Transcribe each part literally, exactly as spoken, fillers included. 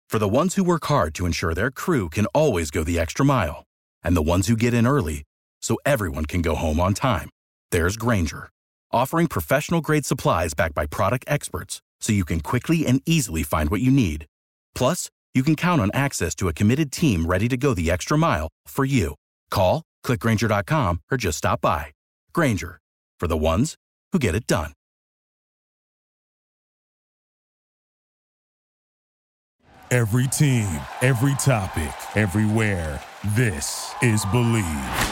For the ones who work hard to ensure their crew can always go the extra mile, and the ones who get in early so everyone can go home on time, there's Grainger, offering professional-grade supplies backed by product experts so you can quickly and easily find what you need. Plus, you can count on access to a committed team ready to go the extra mile for you. Call, click Grainger dot com, or just stop by. Grainger, for the ones who get it done. Every team, every topic, everywhere. This is Believe.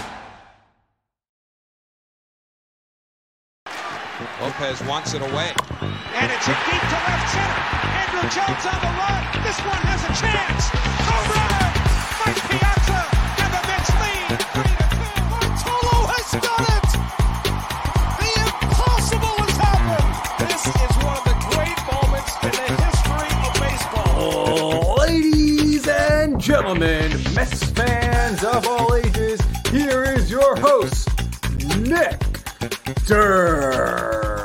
Lopez wants it away. And it's hit deep to left center. Andrew Jones on the run. This one has a chance. Home run! Mike Piazza and the Mets lead. three to two. Bartolo has done it! The impossible has happened! This is one of the great moments in the history of baseball. Ladies and gentlemen, Mets fans of all ages, here is your host, Nick Durst.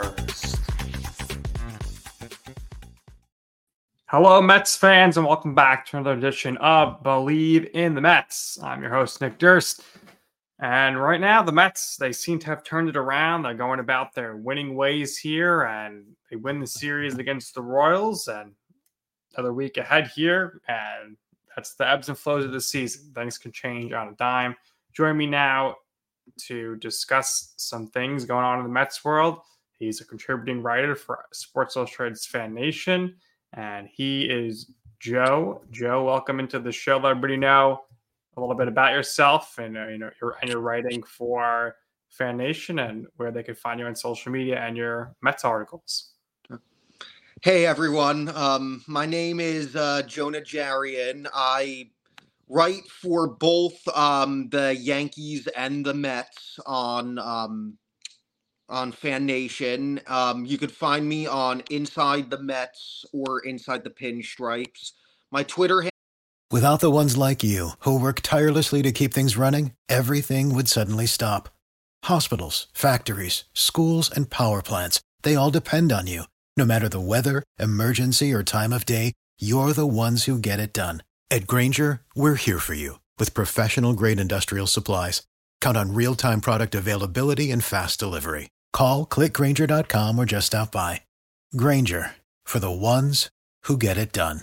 Hello, Mets fans, and welcome back to another edition of Believe in the Mets. I'm your host, Nick Durst. And right now, the Mets, they seem to have turned it around. They're going about their winning ways here, and they win the series against the Royals, and another week ahead here, and that's the ebbs and flows of the season. Things can change on a dime. Join me now to discuss some things going on in the Mets world. He's a contributing writer for Sports Illustrated's Fan Nation, and he is Joe. Joe, welcome into the show. Let everybody know a little bit about yourself and uh, you know your and your writing for Fan Nation and where they can find you on social media and your Mets articles. Hey everyone, um, my name is uh, Joe Najarian. I write for both um, the Yankees and the Mets on um, on Fan Nation. Um, you could find me on Inside the Mets or Inside the Pinstripes. My Twitter handle. Without the ones like you, who work tirelessly to keep things running, everything would suddenly stop. Hospitals, factories, schools, and power plants, they all depend on you. No matter the weather, emergency, or time of day, you're the ones who get it done. At Grainger, we're here for you with professional-grade industrial supplies. Count on real-time product availability and fast delivery. Call, click Grainger dot com, or just stop by. Grainger, for the ones who get it done.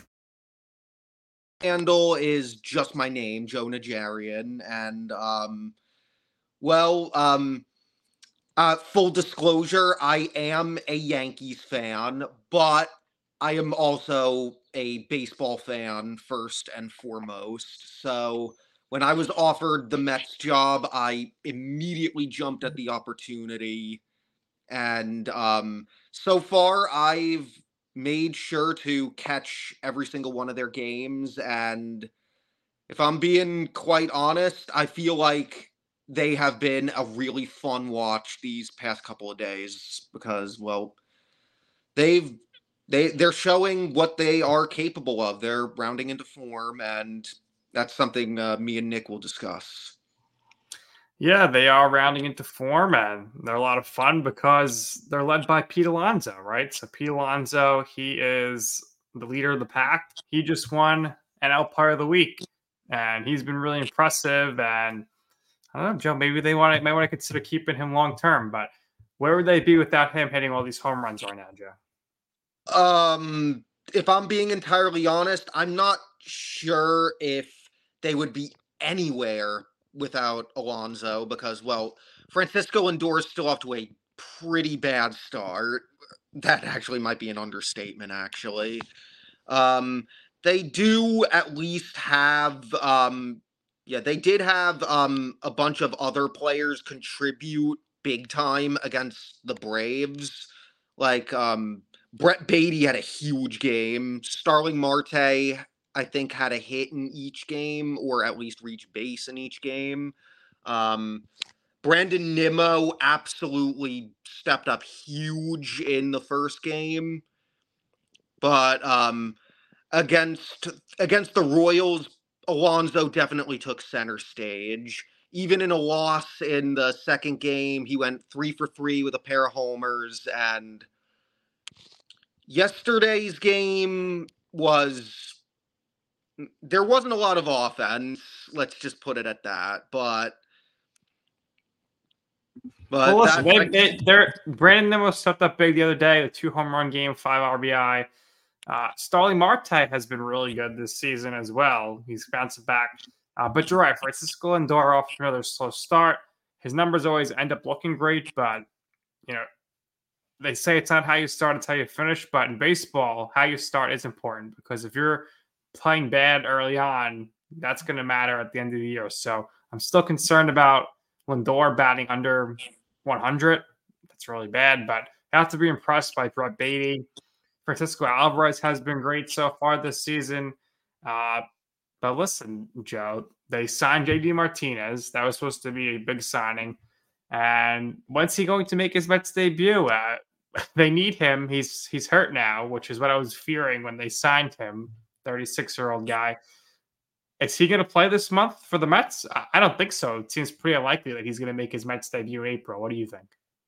Handle is just my name, Joe Najarian, and um, well, um, uh, full disclosure, I am a Yankees fan, but I am also a baseball fan first and foremost. So when I was offered the Mets job, I immediately jumped at the opportunity, and um, so far I've made sure to catch every single one of their games, and if I'm being quite honest, I feel like they have been a really fun watch these past couple of days because, well, they've they they're showing what they are capable of. They're rounding into form, and that's something uh, me and Nick will discuss. Yeah, they are rounding into form, and they're a lot of fun because they're led by Pete Alonso, right? So Pete Alonso, he is the leader of the pack. He just won N L Player of the Week, and he's been really impressive. And I don't know, Joe, maybe they want to, might want to consider keeping him long term. But where would they be without him hitting all these home runs right now, Joe? Um, if I'm being entirely honest, I'm not sure if they would be anywhere without Alonso because, well, Francisco Lindor is still off to a pretty bad start. That actually might be an understatement, actually. Um, they do at least have, um, yeah, they did have um, a bunch of other players contribute big time against the Braves. Like, um, Brett Beatty had a huge game. Starling Marte, I think, had a hit in each game, or at least reach base in each game. Um, Brandon Nimmo absolutely stepped up huge in the first game. But um, against against the Royals, Alonso definitely took center stage. Even in a loss in the second game, he went three for three with a pair of homers. And yesterday's game was there wasn't a lot of offense. Let's just put it at that. But, but well, listen, that, they, they, they're Brandon Nimmo stepped up big the other day, a two home run game, five R B I. Uh, Starling Marte has been really good this season as well. He's bouncing back. Uh, but you're right, Francisco Lindor off to another slow start. His numbers always end up looking great, but, you know, they say it's not how you start, it's how you finish. But in baseball, how you start is important because if you're playing bad early on, that's going to matter at the end of the year. So I'm still concerned about Lindor batting under one hundred. That's really bad, but I have to be impressed by Brett Beatty. Francisco Alvarez has been great so far this season. Uh, but listen, Joe, they signed J D Martinez. That was supposed to be a big signing. And when's he going to make his Mets debut? Uh, they need him. He's he's hurt now, which is what I was fearing when they signed him, thirty-six-year-old guy. Is he going to play this month for the Mets? I don't think so. It seems pretty unlikely that he's going to make his Mets debut in April. What do you think?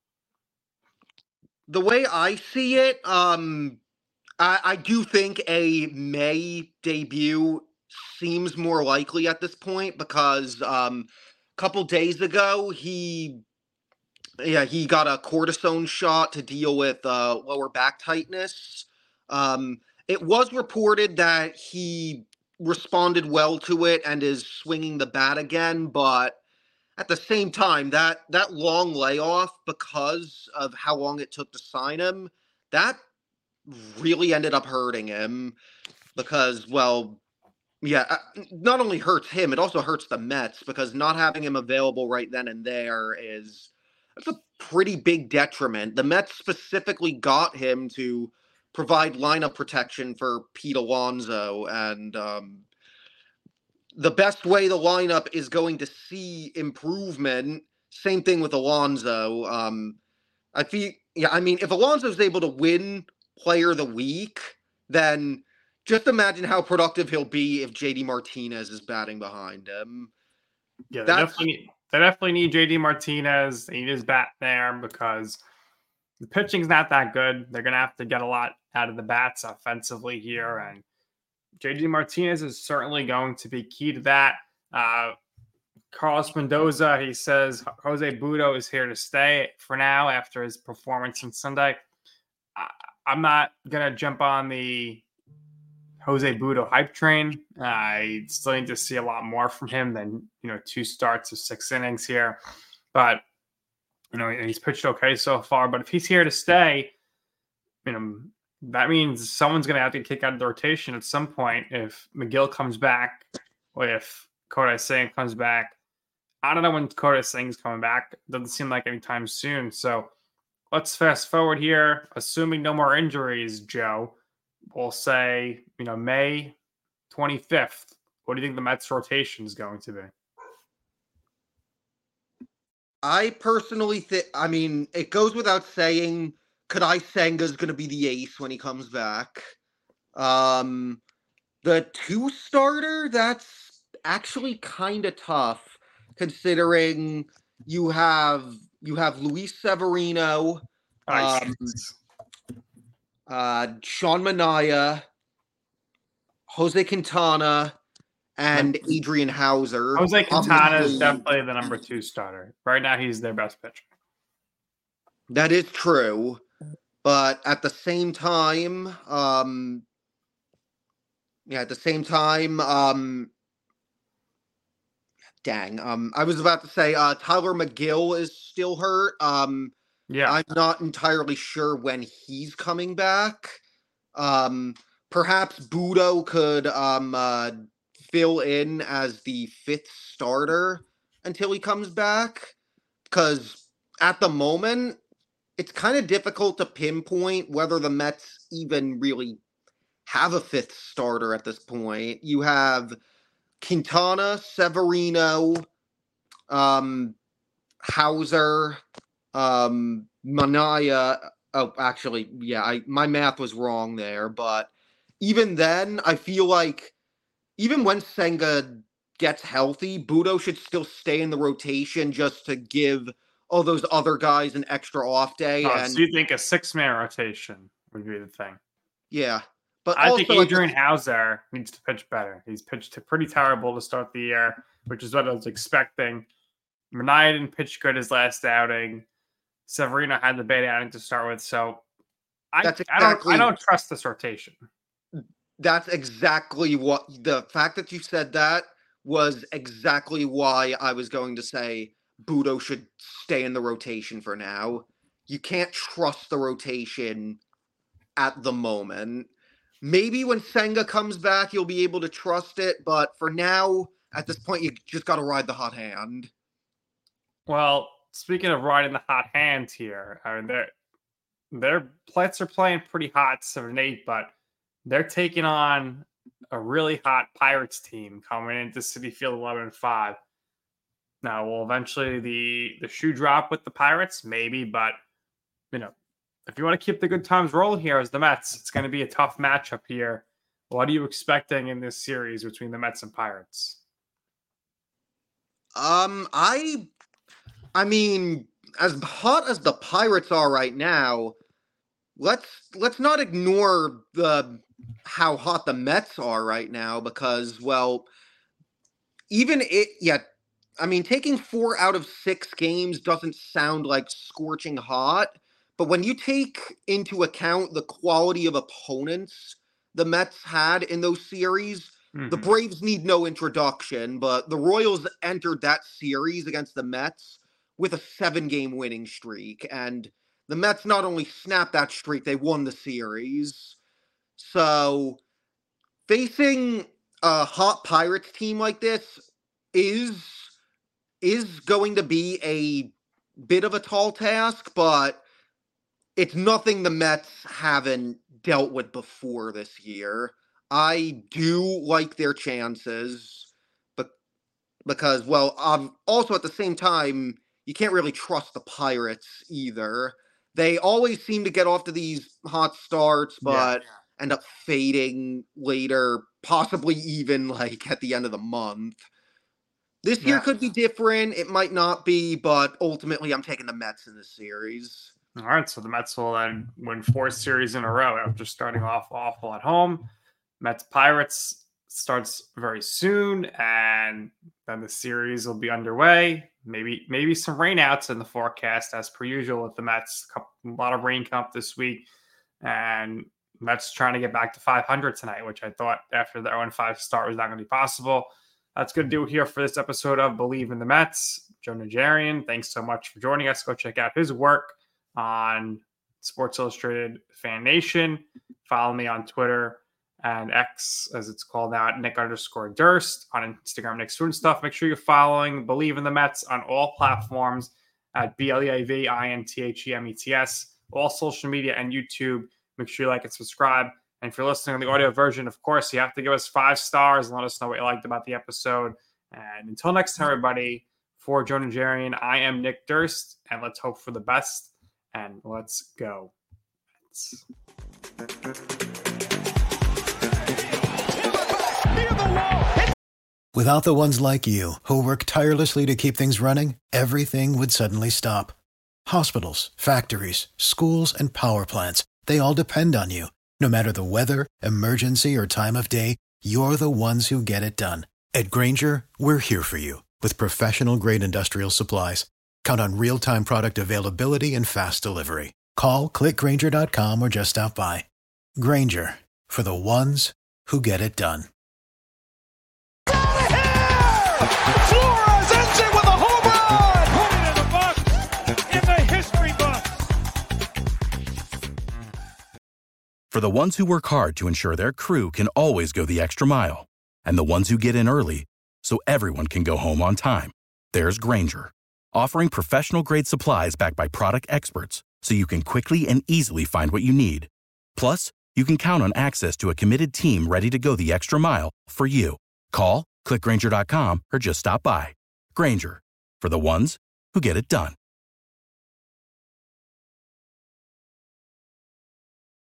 The way I see it, um, I, I do think a May debut seems more likely at this point because um, a couple days ago he, yeah, he got a cortisone shot to deal with uh, lower back tightness. Um, it was reported that he responded well to it and is swinging the bat again, but at the same time, that that long layoff, because of how long it took to sign him, that really ended up hurting him because, well, yeah, not only hurts him, it also hurts the Mets because not having him available right then and there is that's a pretty big detriment. The Mets specifically got him to provide lineup protection for Pete Alonso, and um, the best way the lineup is going to see improvement, same thing with Alonso. Um, I feel, yeah, I mean, if Alonso's able to win Player of the Week, then just imagine how productive he'll be if J D Martinez is batting behind him. Yeah, they definitely need, they definitely need J D Martinez. They need his bat there because the pitching's not that good. They're going to have to get a lot out of the bats offensively here, and J D Martinez is certainly going to be key to that. Uh, Carlos Mendoza, he says Jose Butto is here to stay for now after his performance on Sunday. I, I'm not going to jump on the Jose Butto hype train. I still need to see a lot more from him than, you know, two starts of six innings here. But, you know, he's pitched okay so far. But if he's here to stay, you know, that means someone's going to have to kick out of the rotation at some point if McGill comes back, or if Kodai Singh comes back. I don't know when Kodai Singh's coming back. It doesn't seem like anytime soon. So let's fast forward here. Assuming no more injuries, Joe, we'll say, you know, May twenty-fifth. What do you think the Mets rotation is going to be? I personally think, I mean, it goes without saying, Kodai Senga is going to be the ace when he comes back. Um, the two starter, that's actually kind of tough, considering you have you have Luis Severino, um, uh, Sean Manaea, Jose Quintana, and Adrian Hauser. Jose Quintana is definitely the number two starter. Right now, he's their best pitcher. That is true. But at the same time, um, yeah, at the same time, um, dang, um, I was about to say uh, Tyler McGill is still hurt. Um, yeah, I'm not entirely sure when he's coming back. Um, perhaps Butto could um, uh, fill in as the fifth starter until he comes back, because at the moment, it's kind of difficult to pinpoint whether the Mets even really have a fifth starter at this point. You have Quintana, Severino, um, Hauser, um, Manaea. Oh, actually, yeah, I, my math was wrong there. But even then, I feel like even when Senga gets healthy, Butto should still stay in the rotation just to give all those other guys an extra off day. Oh, and so you think a six-man rotation would be the thing? Yeah. But I also, think Adrian I Hauser needs to pitch better. He's pitched pretty terrible to start the year, which is what I was expecting. Manaea didn't pitch good his last outing. Severino had the bad outing to start with, so I, That's I don't exactly- I don't trust this rotation. That's exactly what the fact that you said that was exactly why I was going to say Budo should stay in the rotation for now. You can't trust the rotation at the moment. Maybe when Senga comes back, you'll be able to trust it, but for now, at this point, you just got to ride the hot hand. Well, speaking of riding the hot hand here, I mean, their their Plets are playing pretty hot, seven eight, but they're taking on a really hot Pirates team coming into Citi Field eleven five. Now, will eventually the the shoe drop with the Pirates? Maybe, but you know, if you want to keep the good times rolling here as the Mets, it's going to be a tough matchup here. What are you expecting in this series between the Mets and Pirates? Um, I, I mean, as hot as the Pirates are right now, let's let's not ignore the how hot the Mets are right now because, well, even it, yeah, I mean, taking four out of six games doesn't sound like scorching hot, but when you take into account the quality of opponents the Mets had in those series, mm-hmm. the Braves need no introduction, but the Royals entered that series against the Mets with a seven-game winning streak, and the Mets not only snapped that streak, they won the series. So, facing a hot Pirates team like this is is going to be a bit of a tall task, but it's nothing the Mets haven't dealt with before this year. I do like their chances, but because, well, um, also at the same time, you can't really trust the Pirates either. They always seem to get off to these hot starts, but yeah. end up fading later, possibly even like at the end of the month. This year yeah. could be different. It might not be, but ultimately I'm taking the Mets in this series. All right, so the Mets will then win four series in a row after starting off awful at home. Mets Pirates starts very soon, and then the series will be underway. Maybe maybe some rainouts in the forecast as per usual with the Mets. A, couple, a lot of rain come up this week, and Mets trying to get back to five hundred tonight, which I thought after the oh and five start was not going to be possible. That's going to do it here for this episode of Believe in the Mets. Joe Najarian, thanks so much for joining us. Go check out his work on Sports Illustrated Fan Nation. Follow me on Twitter and X, as it's called now, at Nick underscore Durst. On Instagram, Nick Student Stuff. Make sure you're following Believe in the Mets on all platforms at B L E A V I N T H E M E T S. All social media and YouTube. Make sure you like and subscribe. And if you're listening on the audio version, of course, you have to give us five stars and let us know what you liked about the episode. And until next time, everybody, for Joe Najarian, I am Nick Durst, and let's hope for the best. And let's go. Let's... Without the ones like you, who work tirelessly to keep things running, everything would suddenly stop. Hospitals, factories, schools, and power plants, they all depend on you. No matter the weather, emergency, or time of day, you're the ones who get it done. At Grainger, we're here for you with professional-grade industrial supplies. Count on real-time product availability and fast delivery. Call, click Grainger dot com, or just stop by. Grainger, for the ones who get it done. Flores ends it with a home run! Put it in the books, in the history books. For the ones who work hard to ensure their crew can always go the extra mile, and the ones who get in early so everyone can go home on time, there's Grainger, offering professional-grade supplies backed by product experts so you can quickly and easily find what you need. Plus, you can count on access to a committed team ready to go the extra mile for you. Call, click Grainger dot com, or just stop by. Grainger, for the ones who get it done.